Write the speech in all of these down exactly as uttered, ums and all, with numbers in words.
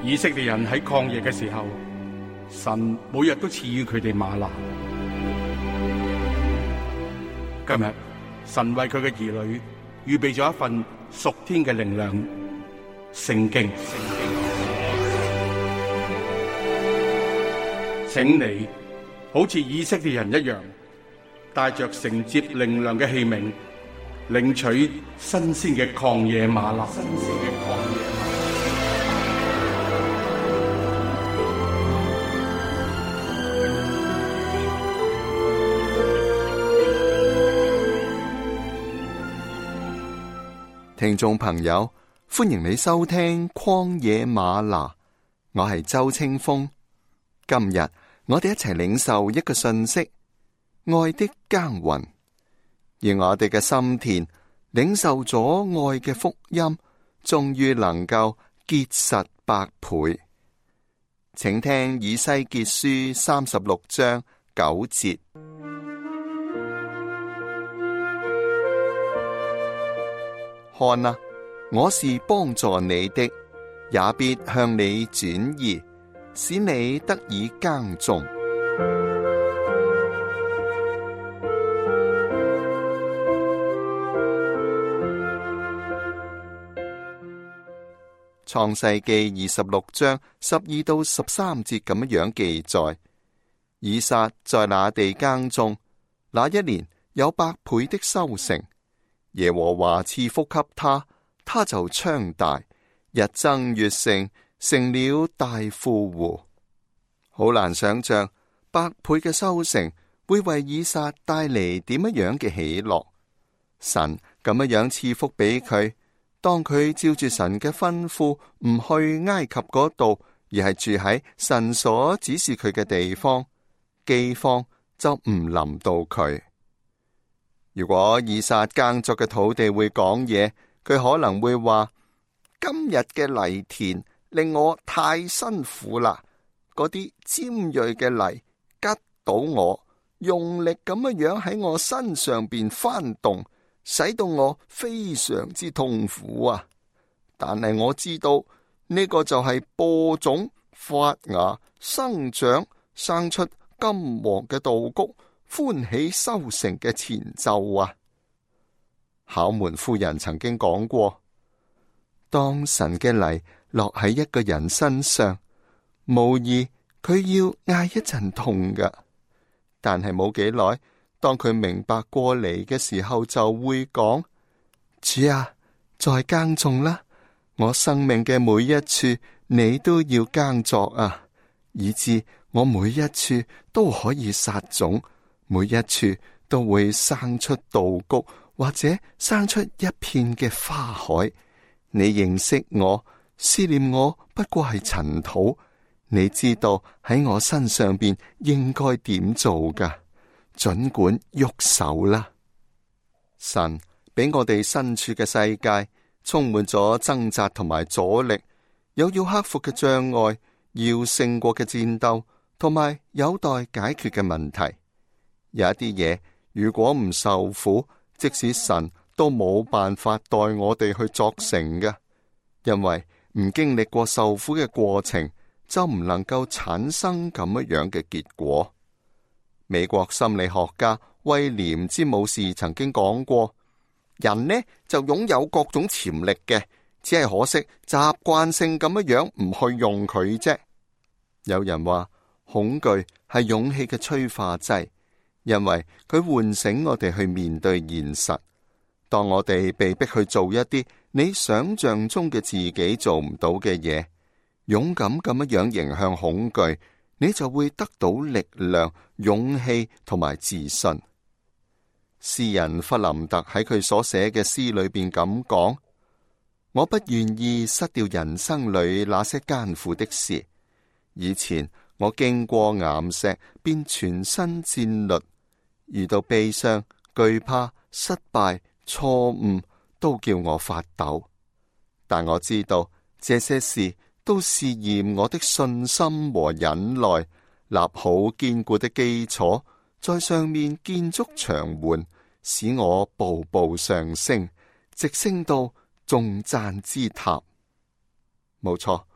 以色列人喺曠野嘅時候，神每日都賜予佢哋嗎哪。今日神為佢嘅兒女預備咗一份屬天嘅靈糧——聖經。請你好似以色列人一樣，帶着承接靈糧嘅器皿，領取新鮮嘅曠野嗎哪。新鮮嘅曠野嗎哪。 聽眾朋友，歡迎你收聽曠野嗎哪，我係周清風。今日我哋一齊領受一個訊息：愛的耕耘。而我哋嘅心田領受咗愛嘅福音，終於能夠結實百倍。請聽以西結書三十六章九節。看啊，我是幫助你的，也必向你轉移，使你得以耕種。創世記二十六章十二到十三節咁樣記載：以撒在那地耕種，那一年有百倍的收成。耶和華賜福給他，他就昌大，日增月盛，成了大富戶。好難想象百倍嘅收成會為以撒帶嚟點樣嘅喜樂。神咁樣賜福俾佢，當佢照住神嘅吩咐，唔去埃及嗰度，而係住喺神所指示佢嘅地方，饑荒就唔臨到佢。如果以撒耕作嘅土地會講嘢，佢可能會話：今日嘅犁田令我太辛苦啦，嗰啲尖銳嘅犁拮到我，用力咁樣喺我身上邊翻動，使到我非常之痛苦啊！但係我知道呢、這個就係播種、發芽、生長、生出金黃嘅稻谷，歡喜收成嘅前奏啊！考門夫人曾經講過，當神嘅犁落喺一個人身上，無疑佢要嗌一陣痛㗎，但係冇幾耐，當佢明白過嚟嘅時候，就會講：主啊，再耕種啦！我生命嘅每一處，你都要耕作啊，以致我每一處都可以撒種。每一處都會生出稻谷，或者生出一片嘅花海。你認識我，思念我不過係塵土。你知道喺我身上邊應該點做噶，盡管喐手啦。神俾我哋身處嘅世界充滿咗掙扎同埋阻力，有要克服嘅障礙，要勝過嘅戰鬥，同埋有待解決嘅問題。有一啲嘢，如果唔受苦，即使神都冇辦法代我哋去作成嘅，因為唔經歷過受苦嘅過程，就唔能夠產生咁樣嘅結果。美國心理學家威廉詹姆士曾經講過，人呢就擁有各種潛力嘅，只係可惜習慣性咁樣唔去用佢啫。有人話，恐懼係勇氣嘅催化劑。因為佢喚醒我哋去面對現實。當我哋被逼去做一啲你想象中嘅自己做唔到嘅嘢，勇敢咁樣迎向恐懼，你就會得到力量、勇氣同埋自信。詩人弗林特喺佢所寫嘅詩裏邊咁講：我不願意失掉人生裏那些艱苦的事。以前我經過岩石，便全身戰慄。遇到悲傷、懼怕、失敗、錯誤，都叫我發抖。但我知道這些事都試驗我的信心和忍耐，立好堅固的基礎，在上面建築牆垣，使我步步上升，直升到頌讚之塔。冇錯，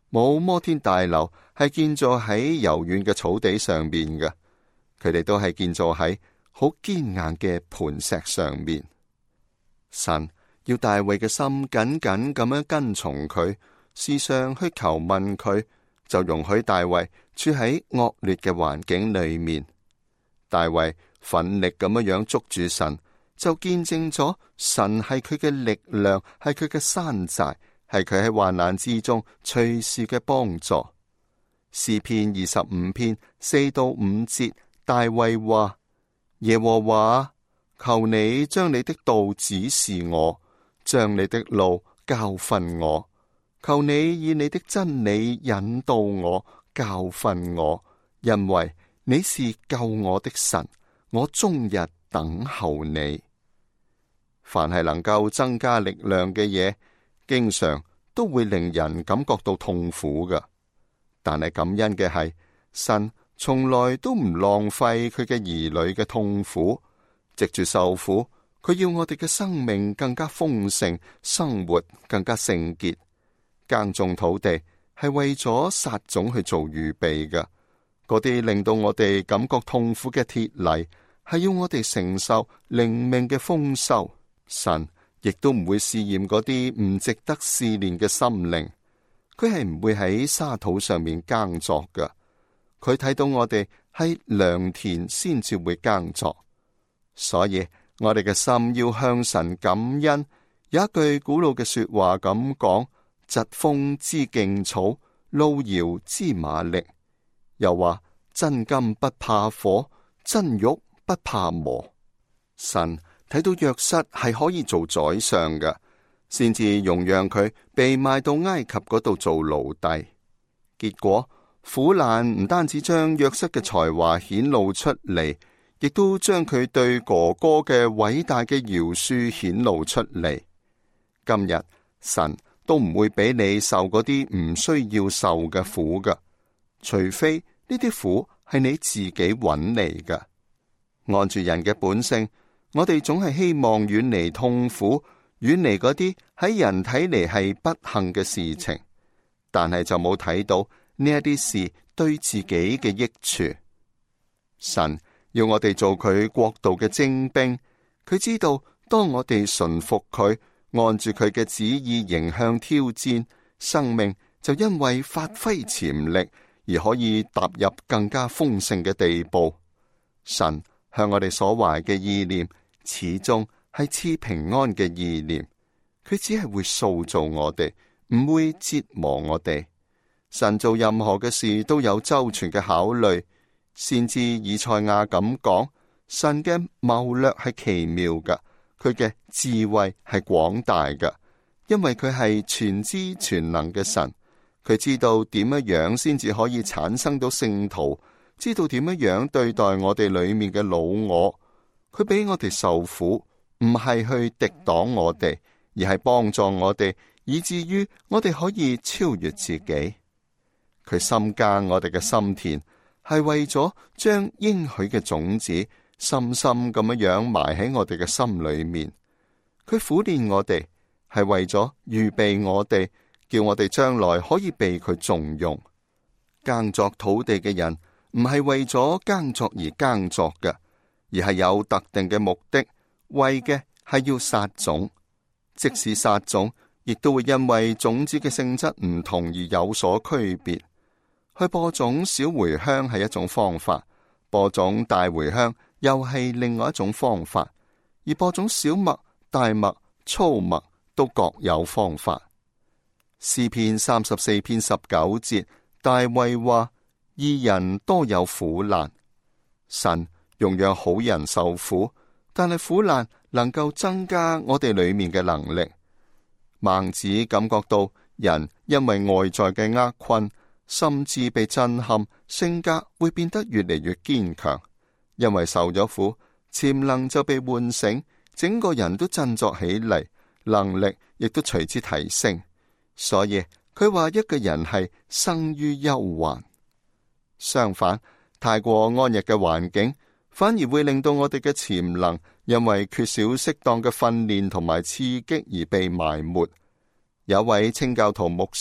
冇摩天大樓係建造喺柔軟嘅草地上面嘅，佢哋都係建造喺好堅硬嘅磐石上面。神要大衛嘅心緊緊咁樣跟從佢，時常去求問佢，就容許大衛處喺惡劣嘅環境裏面。大衛奮力咁樣樣捉住神，就見證咗神係佢嘅力量，係佢嘅山寨，係佢喺患難之中隨時嘅幫助。詩篇二十五篇四到五節，大衛話：耶和華，求你將你的道指示我，將你的路教訓我。求你以你的真理引導我，教訓我，因為你是救我的神，我終日等候你。凡係能夠增加力量嘅嘢，經常都會令人感覺到痛苦㗎。但係感恩嘅係，神從來都唔浪費佢嘅兒女嘅痛苦，藉住受苦，佢要我哋嘅生命更加豐盛，生活更加聖潔。耕種土地係為咗撒種去做預備嘅，嗰啲令到我哋感覺痛苦嘅鐵泥，係要我哋承受靈命嘅豐收。神亦都唔會試驗嗰啲唔值得試煉嘅心靈，佢係唔會喺沙土上面耕作嘅。佢睇到我哋喺良田先至會耕作，所以我哋嘅心要向神感恩。有一句古老嘅說話咁講：疾風知勁草，路遙知馬力。又話真金不怕火，真玉不怕磨。神睇到約瑟係可以做宰相嘅，先至容讓佢被賣到埃及嗰度做奴隸。結果苦難唔單止將約瑟嘅才華顯露出嚟，亦都將佢對哥哥嘅偉大嘅饒恕顯露出嚟。今日神都唔會俾你受嗰啲唔需要受嘅苦㗎，除非呢啲苦係你自己揾嚟㗎。按住人嘅本性，我哋總係希望遠離痛苦，遠離嗰啲喺人睇嚟係不幸嘅事情，但係就冇睇到呢一啲事對自己嘅益處。神要我哋做佢國度嘅精兵，佢知道當我哋順服佢，按住佢嘅旨意迎向挑戰，生命就因為發揮潛力而可以踏入更加豐盛嘅地步。神向我哋所懷嘅意念，始終係賜平安嘅意念。佢只係會塑造我哋，唔會折磨我哋。神做任何嘅事都有周全嘅考慮。先知以賽亞咁講：神嘅謀略係奇妙嘅，佢嘅智慧係廣大嘅，因為佢係全知全能嘅神。佢知道點樣樣先至可以產生到聖徒，知道點樣樣對待我哋裏面嘅老我。佢俾我哋受苦，唔係去敵擋我哋，而係幫助我哋，以至於我哋可以超越自己。佢深耕我哋嘅心田，係為咗將應許嘅種子深深咁樣樣埋喺我哋嘅心裏面。佢苦練我哋，係為咗預備我哋，叫我哋將來可以被佢重用。耕作土地嘅人唔係為咗耕作而耕作嘅，而係有特定嘅目的，為嘅係要撒種。即使撒種，亦都會因為種子嘅性質唔同而有所區別。去播種小茴香係一種方法，播種大茴香又係另外一種方法，而播種小麥、大麥、粗麥都各有方法。詩篇三十四篇十九節，大衛話：義人多有苦難。神容讓好人受苦，但係苦難能夠增加我哋裏面嘅能力。孟子感覺到人因為外在嘅厄困，甚至被震撼，性格會變得越嚟越堅強。因為受咗苦，潛能就被喚醒，整個人都振作起嚟，能力亦都隨之提升。所以佢話一個人係生於憂患。相反，太過安逸嘅環境，反而會令到我哋嘅潛能因為缺少適當嘅訓練同埋刺激而被埋沒。有位清教徒牧師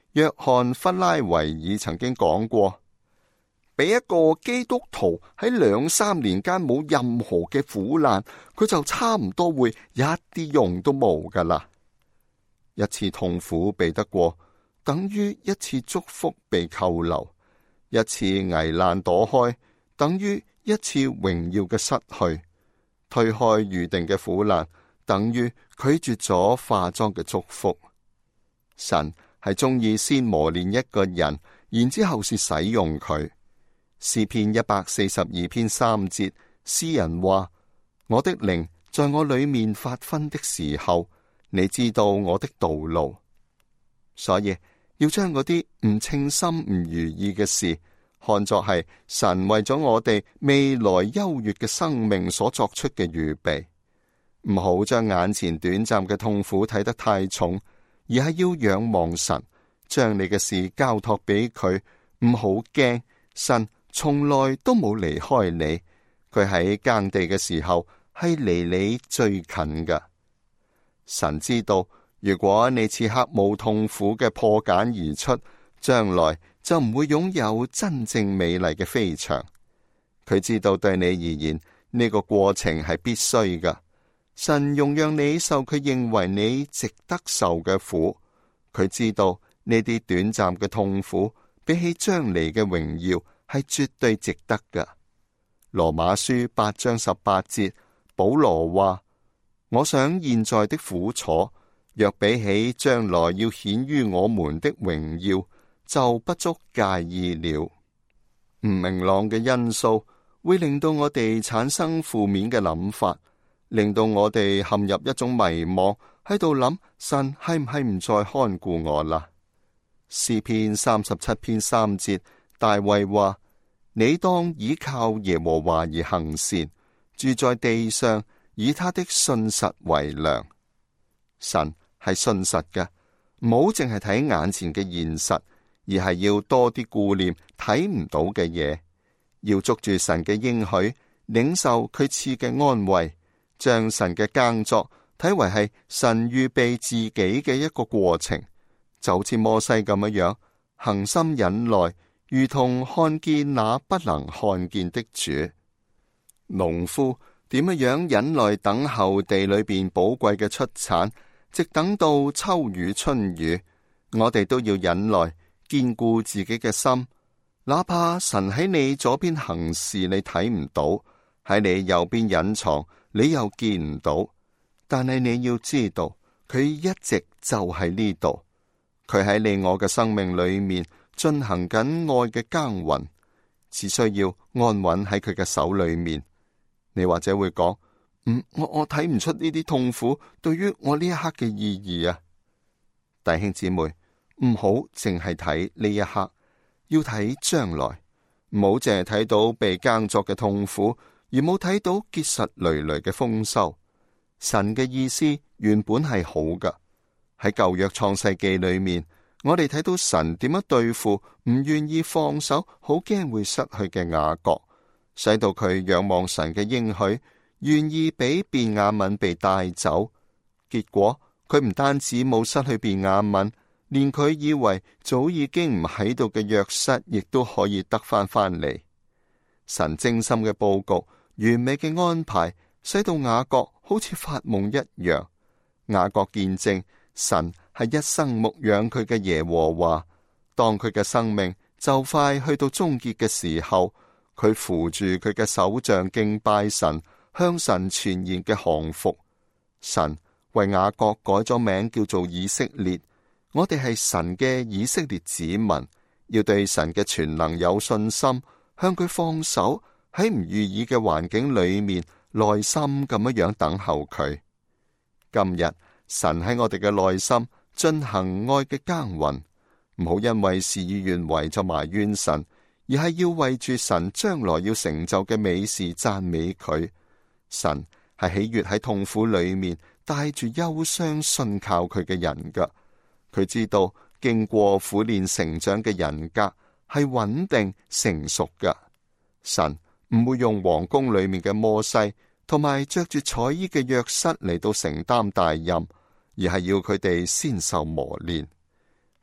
約翰弗拉維爾曾經講過，俾一個基督徒喺兩三年間冇任何嘅苦難，佢就差唔多會一啲用都冇噶啦。一次痛苦避得過，等於一次祝福被扣留；一次危難躲開，等於一次榮耀嘅失去。推開預定嘅苦難，等於拒絕咗化妝嘅祝福。神係中意先磨練一個人，然之後是使用佢。詩篇一百四十二篇三節，詩人話：我的靈在我裏面發昏的時候，你知道我的道路。所以要將嗰啲唔稱心唔如意嘅事，看作係神為咗我哋未來優越嘅生命所作出嘅預備。唔好將眼前短暫嘅痛苦睇得太重，而係要仰望神，將你嘅事交託俾佢。唔好驚，神從來都冇離開你，佢喺耕地嘅時候係離你最近㗎。神知道，如果你此刻冇痛苦嘅破繭而出，將來就唔會擁有真正美麗嘅飛翔。佢知道對你而言呢個過程係必須㗎。神容讓你受佢認為你值得受嘅苦，佢知道呢啲短暫嘅痛苦比起將來嘅榮耀係絕對值得㗎。羅馬書八章十八節，保羅話：我想現在的苦楚，若比起將來要顯於我們的榮耀，就不足介意了。唔明朗嘅因素會令到我哋產生負面嘅諗法，令到我哋陷入一種迷惘，喺度諗神係唔係唔再看顧我啦？詩篇三十七篇三節，大衛話：你當倚靠耶和華而行善，住在地上，以他的信實為糧。神係信實嘅，唔好淨係睇眼前嘅現實，而係要多啲顧念睇唔到嘅嘢，要捉住神嘅應許，領受佢賜嘅安慰，將神嘅耕作睇為係神預備自己嘅一個過程，就好似摩西咁樣樣，恒心忍耐，如同看見那不能看見的主。農夫點樣樣忍耐等候地裏邊寶貴嘅出產，直等到秋雨春雨，我哋都要忍耐，堅固自己嘅心，哪怕神喺你左邊行事你睇唔到，喺你右邊隱藏你又見唔到，但係你要知道佢一直就喺呢度，佢喺你我嘅生命裏面進行緊愛嘅耕耘，只需要安穩喺佢嘅手裏面。你或者會講：嗯，我我睇唔出呢啲痛苦對於我呢一刻嘅意義啊！弟兄姊妹，唔好淨係睇呢一刻，要睇將來，唔好淨係睇到被耕作嘅痛苦，而冇睇到結實累累嘅豐收。神嘅意思原本係好㗎。喺舊約創世記裏面，我哋睇到神點樣對付唔願意放手，好驚會失去嘅雅各，使到佢仰望神嘅應許，願意俾便雅憫被帶走。結果佢唔單止冇失去便雅憫，連佢以為早已經唔喺度嘅約瑟，亦都可以得翻翻嚟。神精心嘅布局，完美嘅安排，使到雅各好似發夢一樣。雅各見證神係一生牧養佢嘅耶和華，當佢嘅生命就快去到終結嘅時候，佢扶住佢嘅手杖敬拜神，向神全然嘅降服。神為雅各改咗名叫做以色列，我哋係神嘅以色列子民，要對神嘅全能有信心，向佢放手，喺唔如意嘅環境裏面耐心咁樣樣等候佢。今日神喺我哋嘅內心進行愛嘅耕耘，唔好因為事與願違就埋怨神，而係要為住神將來要成就嘅美事讚美佢。神係喜悅喺痛苦裏面帶住憂傷信靠佢嘅人噶。佢知道經過苦練成長嘅人格係穩定成熟噶。神唔會用皇宮裏面嘅摩西同埋着住彩衣嘅約瑟嚟到承擔大任，而係要佢哋先受磨練。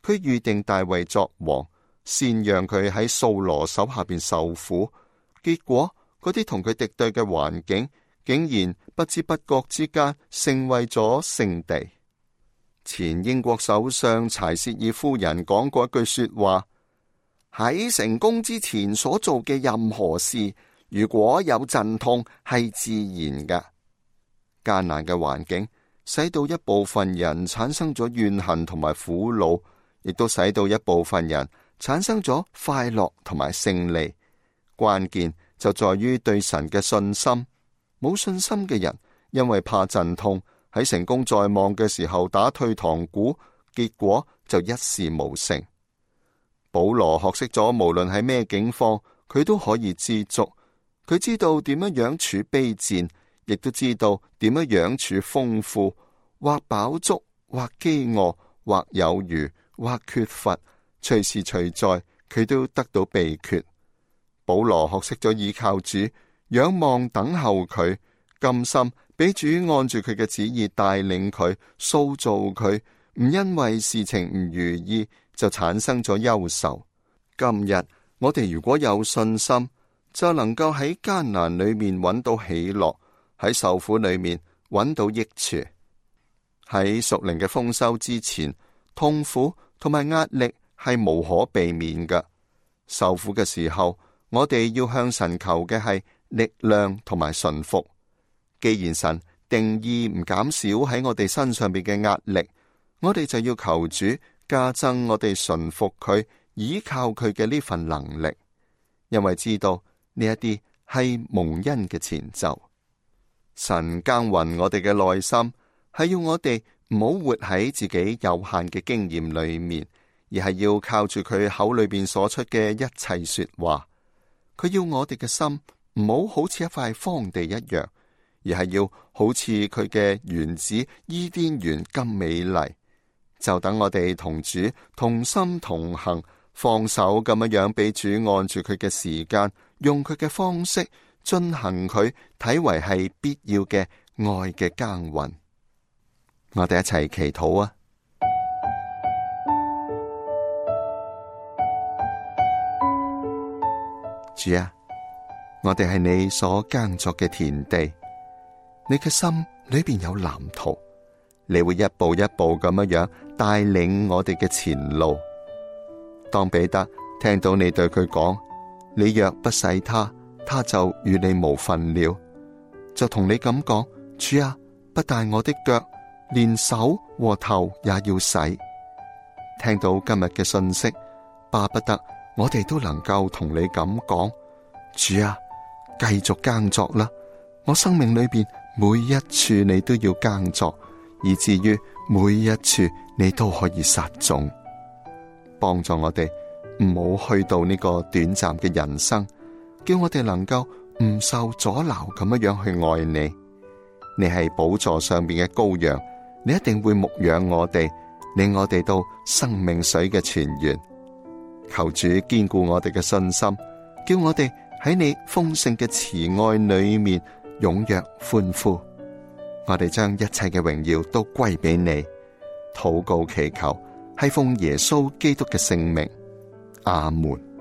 佢預定大衛作王，先讓佢喺掃羅手下邊受苦。結果嗰啲同佢敵對嘅環境，竟然不知不覺之間成為咗聖地。前英國首相柴切爾夫人講過一句說話：喺成功之前所做嘅任何事，如果有陣痛，係自然嘅。艱難嘅環境使到一部分人產生咗怨恨同埋苦惱，亦都使到一部分人產生咗快樂同埋勝利。關鍵就在於對神嘅信心。冇信心嘅人，因為怕陣痛，喺成功在望嘅時候打退堂鼓，結果就一事無成。保羅學識咗，無論喺咩境況，佢都可以知足。佢知道點樣樣處卑賤，亦都知道點樣樣處豐富，或飽足，或飢餓，或有餘，或缺乏，隨時隨在，佢都得到秘訣。保羅學識咗依靠主，仰望等候佢，甘心俾主按住佢嘅旨意帶領佢，塑造佢，唔因為事情唔如意就產生咗憂愁。今日我哋如果有信心，就能夠喺艱難裏面揾到喜樂，喺受苦裏面揾到益處。喺屬靈嘅豐收之前，痛苦同埋壓力係無可避免嘅。受苦嘅時候，我哋要向神求嘅係力量同埋順服。既然神定義唔減少喺我哋身上邊嘅壓力，我哋就要求主加增我哋順服佢、依靠佢嘅呢份能力，因為知道呢一啲係蒙恩嘅前奏。神耕耘我哋嘅內心，係要我哋唔好活喺自己有限嘅經驗裏面，而係要靠住佢口裏邊所出嘅一切說話。佢要我哋嘅心唔好好似一塊荒地一樣，而係要好似佢嘅園子伊甸園咁美麗。就等我哋同主同心同行，放手咁樣樣俾主按住佢嘅時間，用佢嘅方式進行佢睇為係必要嘅愛嘅耕耘。我哋一齊祈禱啊！主啊，我哋係你所耕作嘅田地，你嘅心裏邊有藍圖，你會一步一步咁樣樣帶領我哋嘅前路。當彼得聽到你對佢講，你若不洗他，他就與你無分了，就同你咁講：主啊，不但我的腳，連手和頭也要洗。聽到今日嘅信息，巴不得我哋都能夠同你咁講：主啊，繼續耕作啦！我生命裏邊每一處你都要耕作，以至於每一處你都可以撒種，幫助我哋唔好去到呢個短暫嘅人生，叫我哋能夠唔受阻撓咁樣樣去愛你。你係寶座上邊嘅羔羊，你一定會牧養我哋，令我哋到生命水嘅泉源。求主堅固我哋嘅信心，叫我哋喺你豐盛嘅慈愛裏面踴躍歡呼。我哋將一切嘅榮耀都歸俾你。禱告祈求係奉耶穌基督嘅聖名，阿門。